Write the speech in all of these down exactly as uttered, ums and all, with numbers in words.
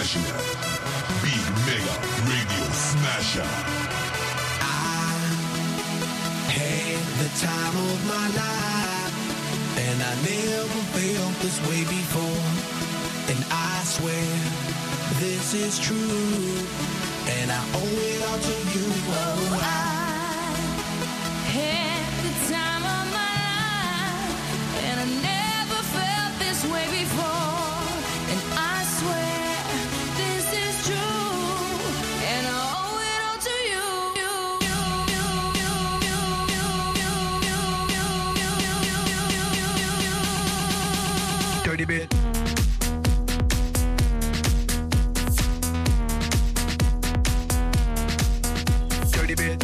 International Big Mega Radio Smasher. I had the time of my life, and I never felt this way before. And I swear this is true, and I owe it all to you. Oh, I had the time of my life, and I never felt this way before. And I swear this is true, and I owe it all to you. Dirty bit. Dirty bit.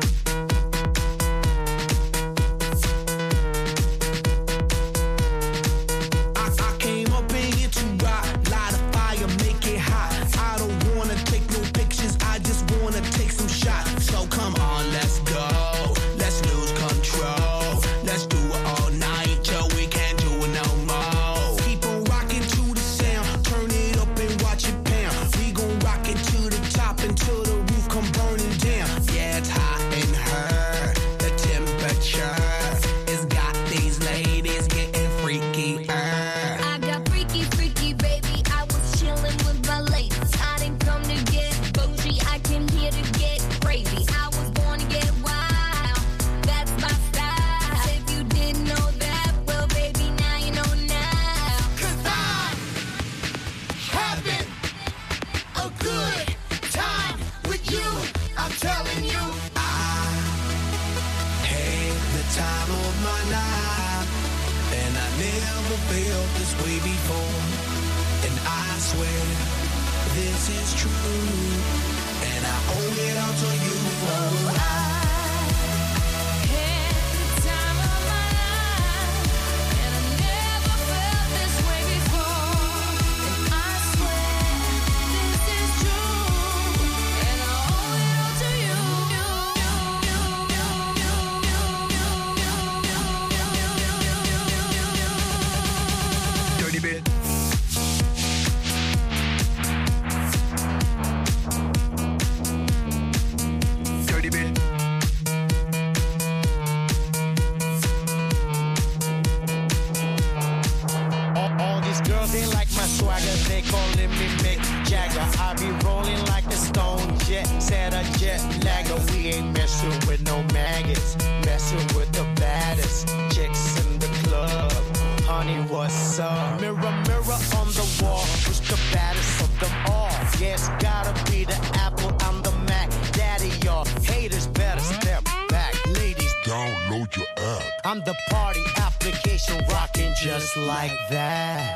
I, I came up in here to rock, light a fire, make it hot. I don't wanna take no pictures, I just wanna take some shots. So come on, let's go, let's lose control. Let's do it all night till we can't do it no more. Keep on rocking to the sound, turn it up and watch it pound. We gon' rock it to the top until the roof come burning down. Yeah, it's hot in her, the temperature has got these ladies getting freaky. I got freaky, freaky, baby. I was chillin' with my ladies. I didn't come to get bougie. I came here to get crazy. I was born to get wild. That's my style. If you didn't know that, well, baby, now you know now. 'Cause I'm having a good time with you. I'm telling you. I had the time of my life, and I never felt this way before. And I swear this is true, and I owe it all to you. Oh, I had the time of my life, and I never felt this way before. And I swear this is true, and I owe it all to you. Dirty bit. Dirty bit. All, all these girls, they like my swagger. They calling me Mick Jagger. I be rolling like a stone jet, set a jet lagger. We ain't messing with no maggots, messing with the baddest chicks in the club. Honey, what's up? Mirror, mirror on the wall, who's the baddest of them all? Yeah, it's gotta be the Apple, I'm the Mac. Daddy, y'all haters better step back. Ladies, Download your app. I'm the party application rocking just like that.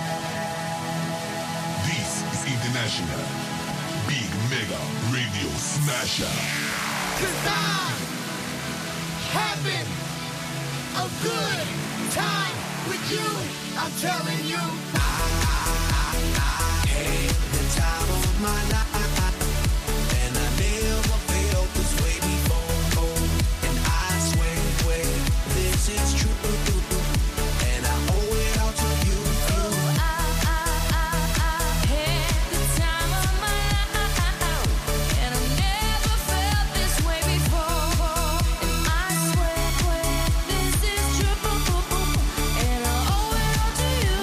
This is International Big Mega Radio Smasher. 'Cause I'm having a good time with you. I'm telling you. Had the time of my life, and I never felt this way before. And I swear, swear this is true, and I owe it all to you. Oh, I, I, I, I had the time of my life, and I never felt this way before. And I swear, swear this is true, and I owe it all to you.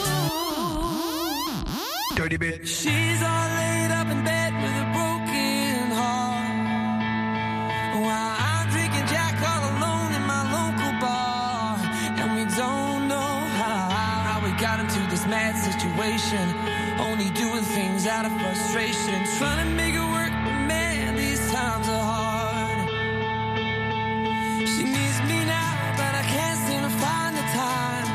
Dirty bit. She's all laid up in bed with a broken heart, while I'm drinking Jack all alone in my local bar. And we don't know how, how we got into this mad situation, only doing things out of frustration, trying to make it work, but man, these times are hard. She needs me now, but I can't seem to find the time.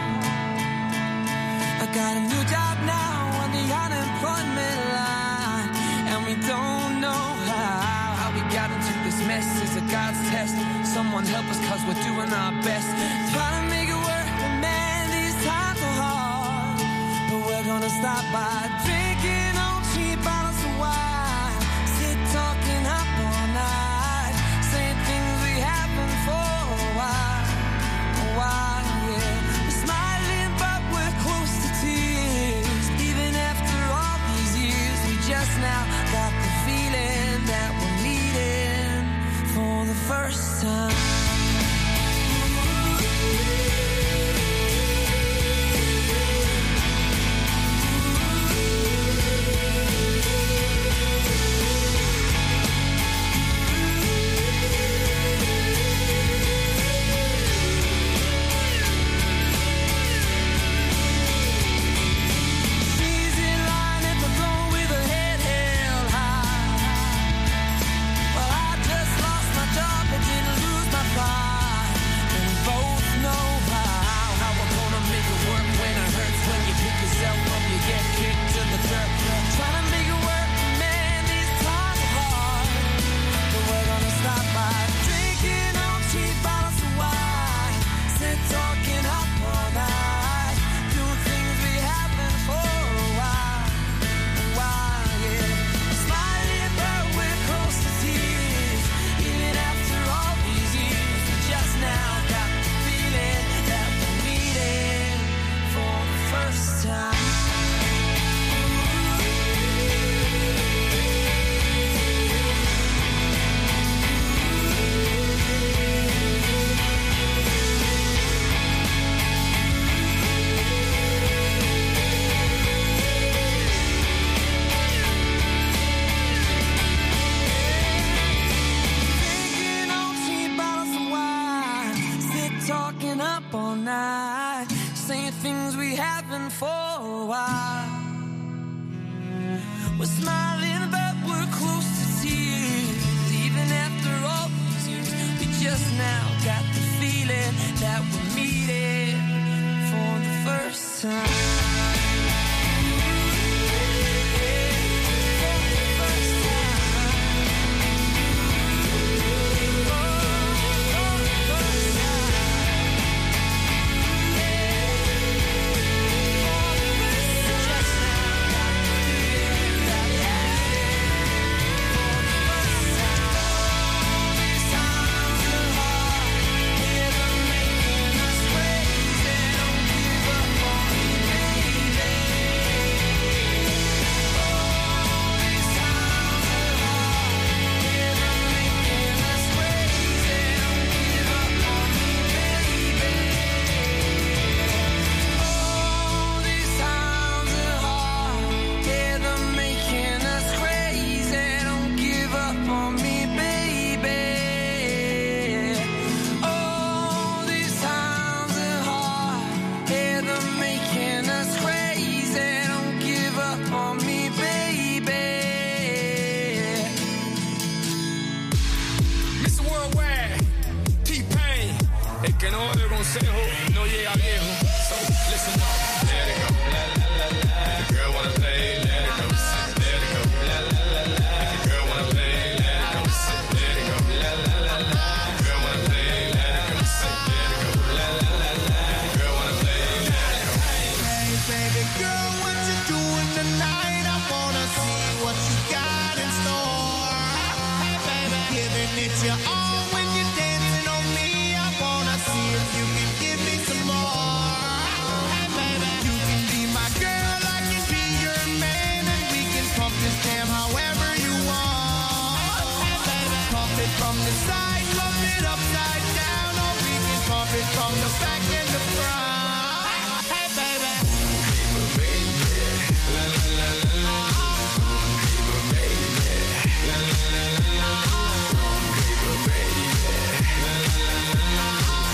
I got a new job now on the unemployment line, and we don't know how, how we got into this mess. Is it God's test? Someone help us, cause we're doing our best, trying to make it work, but man, these times are hard. But we're gonna stop by drinking on cheap bottles of wine, sit talking up all night, saying things we haven't for a while, a while, yeah. We're smiling, but we're close to tears, even after all these years. saying things we haven't for a while. We're smiling but we're close to tears. Even after all these years, we just now got the feeling that we're meeting for the first time. No llega viejo, so listen up. Let it go, la la la la. If the girl wanna play, let it go. Let it go, la la la la. If the girl wanna play, let it go. Let it go, la la la la. If the girl wanna play, let it go. Let it go, la la la la. If the girl wanna play, let it go. Hey baby girl, what you doing tonight? I wanna see what you got in store. Hey baby, giving it your all when you're dancing on me. I wanna see if you can give me some more. Hey baby, you can be my girl, I can be your man, and we can pump this jam however you want. Hey baby, pump it from the side, pump it upside down, or we can pump it from the back and the front. Hey baby, Baby, la la la la la. Baby, la la la la la. Baby, la la la la la.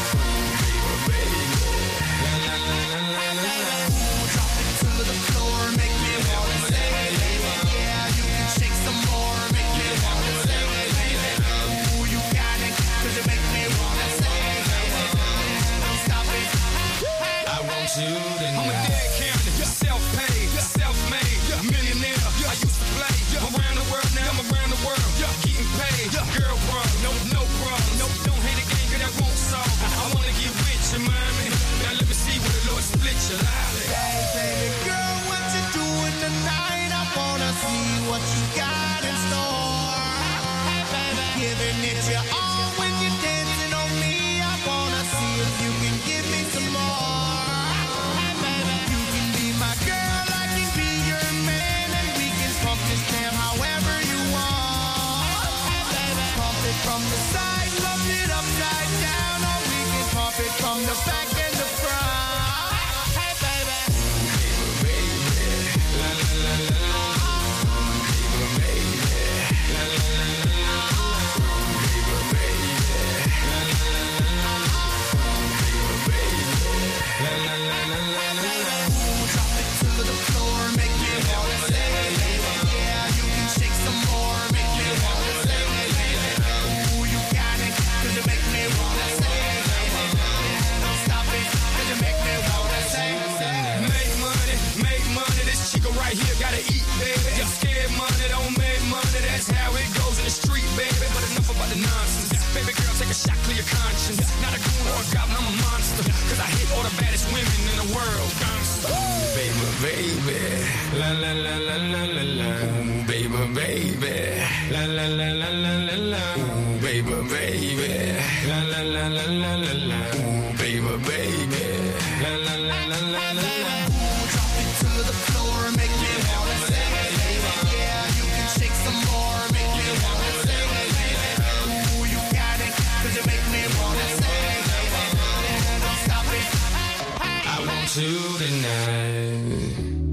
Baby, la la la la la. drop it to the floor, make me wanna say, yeah, you can shake some more, make me wanna say, ooh, you got it, 'cause you make me wanna say, don't stop it. I want you to know. I'm a dead candidate, self-paid, self-made, millionaire. I used to play around the world, now I'm around the world, getting paid. Girl, bro, no, no problem, no, don't hate the game, 'cause that won't solve. I wanna get rich, you mind me? Now let me see what the Lord split your life. Hey, baby girl, what you doing tonight? I wanna see what you got in store. Hey, baby, giving it your all when you're dancing on me. I wanna see if you can give me some more. Hey, baby, you can be my girl, I can be your man, and we can pump this jam however you want. Hey, baby, pump it from the side, pump it upside down, or we can pump it from the back and the front. Hey, baby. La la la la la. Baby, la la la la la. Baby, la la la la la. Baby, la la la la la. Drop it to the floor, make me wanna say, yeah, you can shake some more, make me wanna say, ooh, you got it, 'cause you make me wanna say, don't stop it, 'cause you make me wanna say, Make money, make money. This chica right here gotta eat, baby. You're scared money, don't make money. That's how it goes in the street, baby. But enough about the nonsense. Baby girl, take a shot, clear your conscience. Not a goon or a goblin, I'm a monster. 'Cause I hit all the baddest women in the world. Gangsta. Baby, baby. La la la la la la la. Ooh, baby, baby. La la la la la la la. Ooh, baby, baby. La la la la la la la. Ooh, baby, baby. La la la la la la la. drop it to the floor, make me wanna say, yeah, you can shake some more, make me wanna say, ooh, you got it, 'cause you make me wanna say, don't stop it. I want you tonight.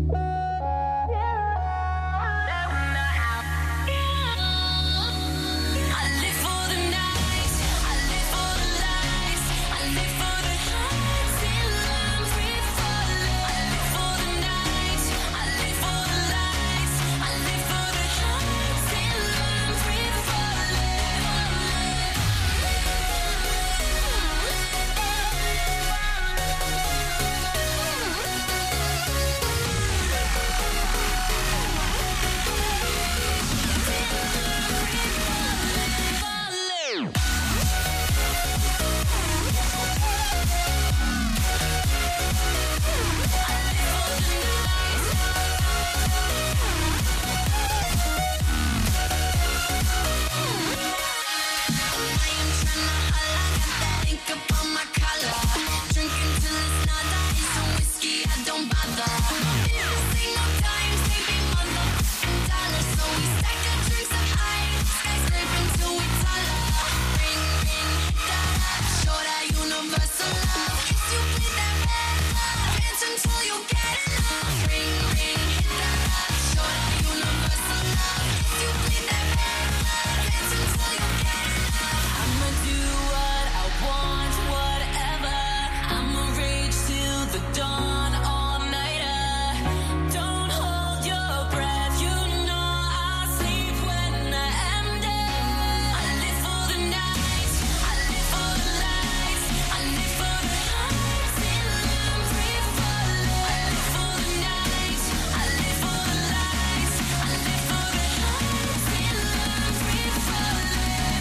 I live for the nights, I live for the lights, I live for the heights till I'm free. Single time, saving motherfucking dollars. So we stack our drinks up high, skyscraping till we taller. Ring, ring, hit that up, show that universal love. If you bleed that red love, dance until you get enough. Ring, ring, hit that up, show that universal love. If you bleed that red love, dance until you get enough. I'ma do what I want, whatever. I'ma rage till the dawn, all nighter. Don't hold your breath, you know I'll sleep when I am dead. I live for the night, I live for the lights, I live for the heights till I'm free falling. I live for the night, I live for the lights, I live for the heights till I'm free falling.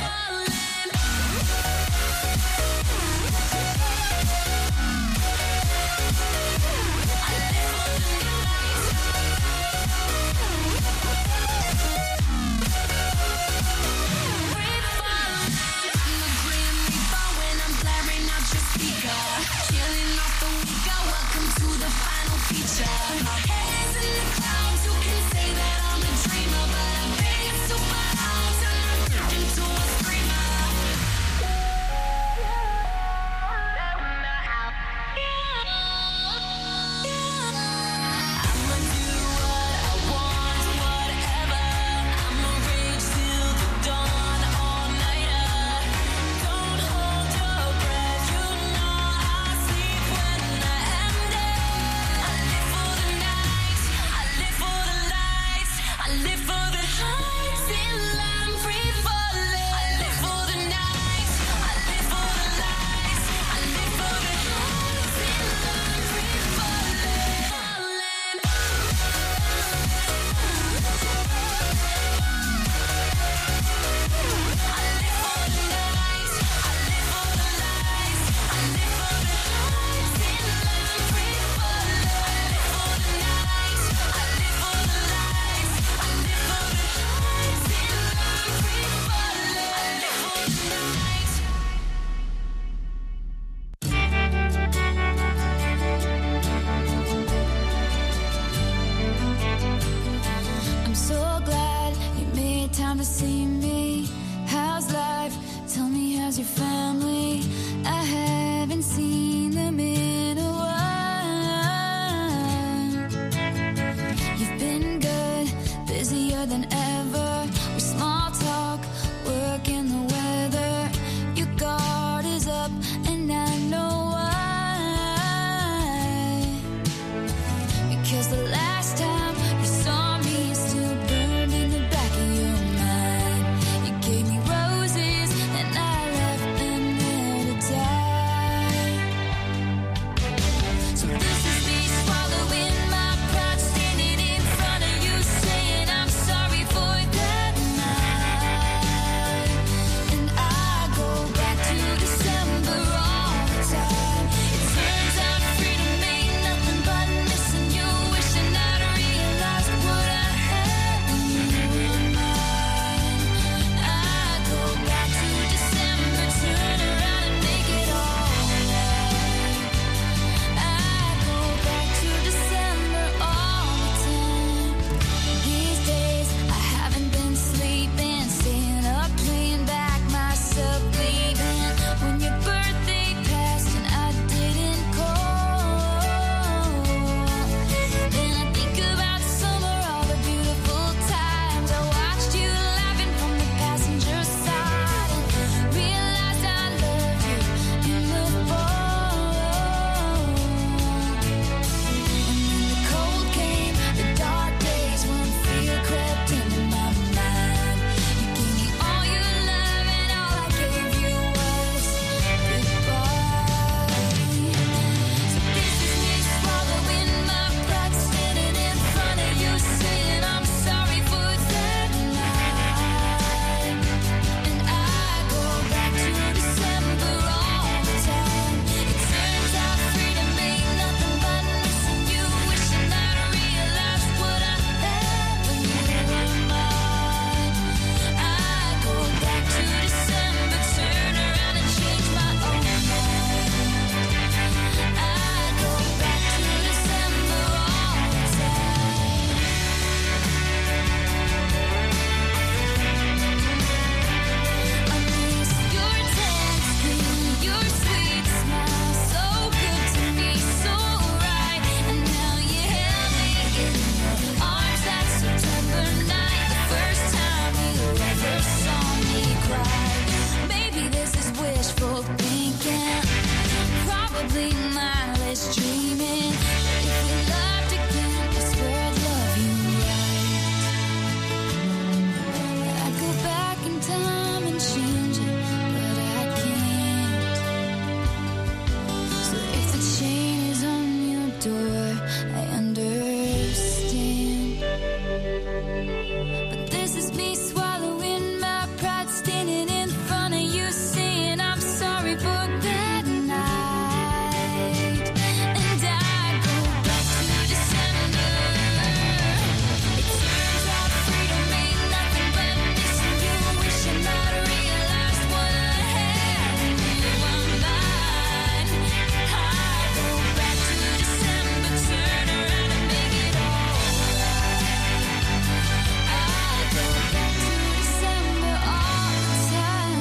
sure I understand. But this is me swallowing my pride, standing in front of you, saying I'm sorry for that night. And I go back to December. It turns out freedom ain't nothing but missing you, wishing I'd realized what I had in my mind. I go back to December, turn around and make it alright. I go back to December all the time.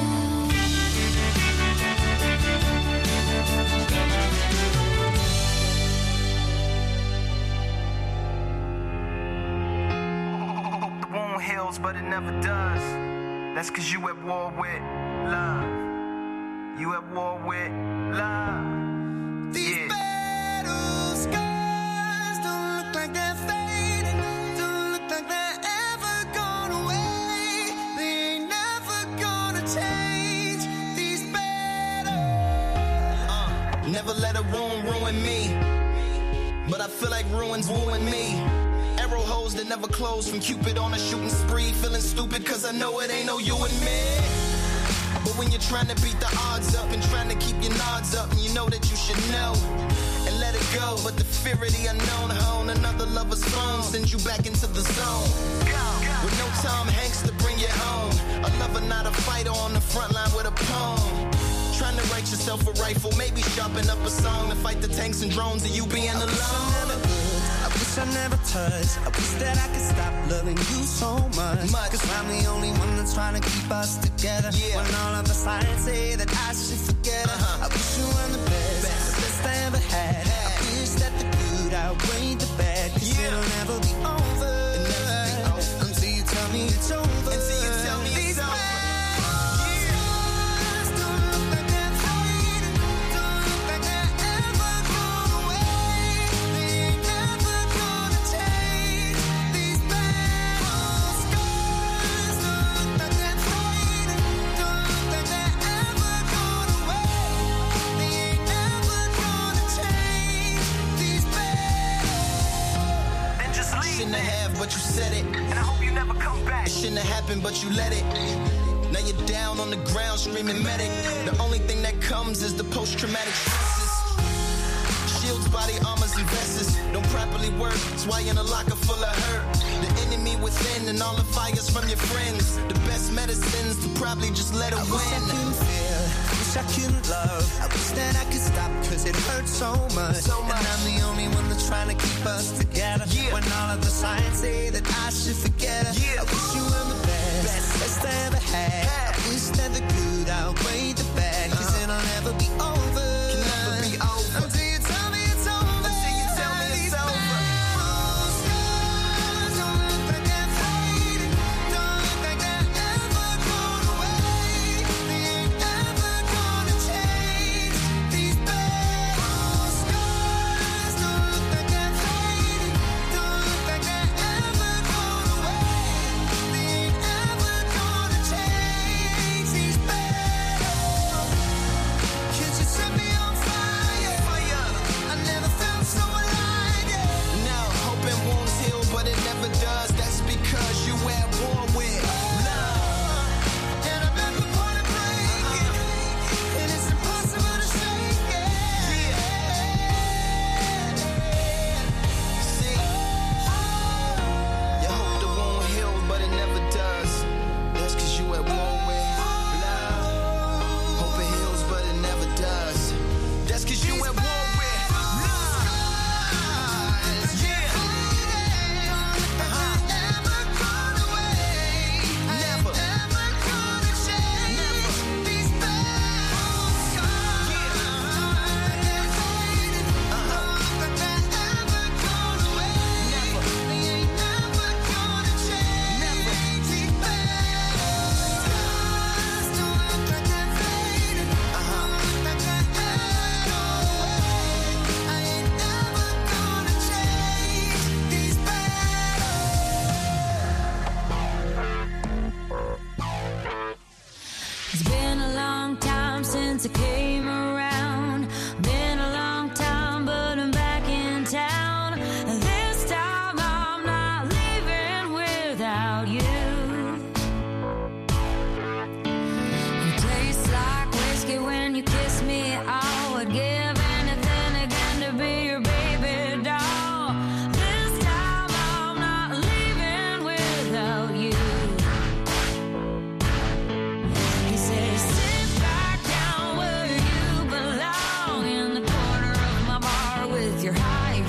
Hope the wound heals, but it never does. That's cause you at war with love. You at war with love. These Yeah. battle scars don't look like they're fading, don't look like they're ever gone away. They ain't never gonna change. These battles. Uh, never let a ruin ruin me, but I feel like ruins wooing me. Arrow holes that never close from Cupid on a shooting spree. Feeling stupid cause I know it ain't no you and me. But when you're trying to beat the odds up and trying to keep your nods up, and you know that you should know and let it go, but the fear of the unknown hone another lover's phone sends you back into the zone. With no Tom Hanks to bring you home, a lover not a fighter on the front line with a poem. Trying to write yourself a rifle, maybe sharpen up a song to fight the tanks and drones of you being alone. I wish I never touched. I wish that I could stop loving you so much. Much. Cause I'm the only one that's trying to keep us together. Yeah. When all of the signs say that I should forget her. Uh-huh. I wish you were the best, Best. the best I ever had. I wish that the good outweighed the bad. Cause Yeah. it'll never be over. It'll never be over. Until you tell me it's over. Until you tell me These it's over. scars don't look like they're fading, don't look like they're ever gone away. They ain't never gonna change. These battle scars don't look like they're fading, don't look like they're ever gone away. They ain't never gonna change. These battles. Then just leave Shouldn't it. have, but you said it. And I hope you never come back. It shouldn't have happened, but you let it. Now you're down on the ground screaming medic. The only thing that comes is the post-traumatic stresses. Shields, body armors, and vests don't properly work. That's why you're in a locker full of hurt. The enemy within and all the fires from your friends. The best medicines to probably just let it I wish I win. couldn't feel, I wish I couldn't love. I wish that I could stop cause it hurts so much. So much. And I'm the only one that's trying to keep us together. Yeah. When all of the signs say that I should forget her. Yeah. I wish you were the best, Best. best I ever had. I wish that the good outweighed the bad. Cause Uh-huh. it'll never be over. Can never be over. Until you tell me it's over. Until you tell me it's These over. battle scars don't look like they're fading, don't look like they're ever gone away. They ain't never gonna change. These battle scars don't look like they're fading, don't look like they're ever gone away.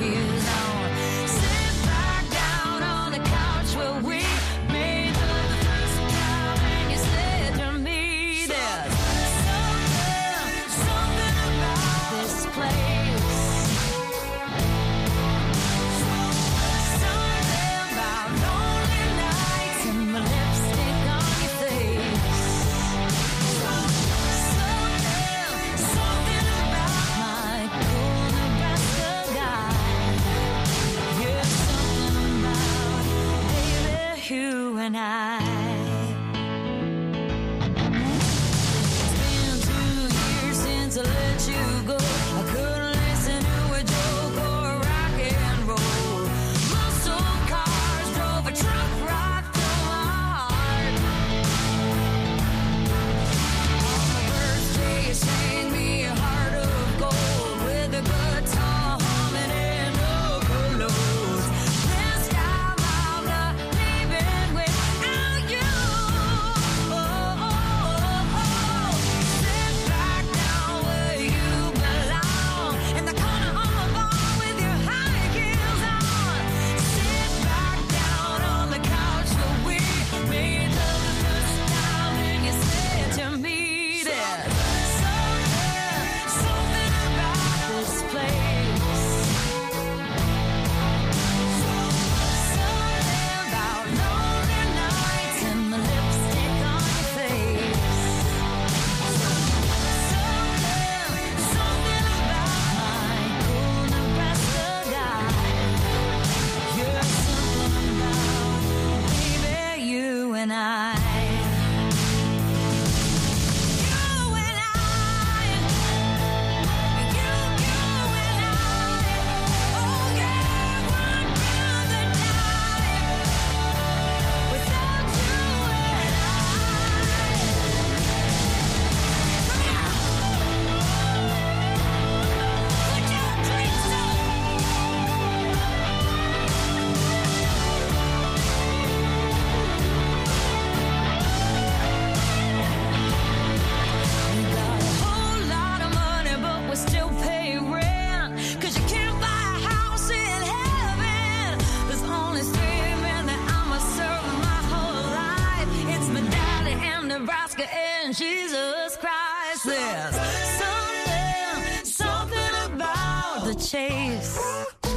heels on. Sit back down on the couch where we made love the first time, and you said to me, there's something, something about this place. Something about lonely nights and my lipstick on your face. Something, something about my cool Nebraska guy. Yeah, something about baby you and I. It's been two years since I let you go. I couldn't listen to a joke or rock and roll. Muscle cars drove a truck right through my heart. On my birthday, you sang me a heart of gold with a guitar humming and no pillows. This time I'm not leaving without you. Oh, oh, oh, oh. Sit back down where you belong, in the corner of my bar with your high heels on. Sit back down on the couch where we made love the first time, and you said to me there's something, something about this place. Something about lonely nights and my lipstick on your face. Something, something about my cool Nebraska guy. Yeah, something about baby you and I. You and I. You, you and I. Oh yeah, one brother died without you and I. Put your drinks up. We got a whole lot of money, but we still pay rent. 'Cause you can't buy a house in heaven. There's only three men that I'ma serve my whole life. It's my daddy and Nebraska, and she's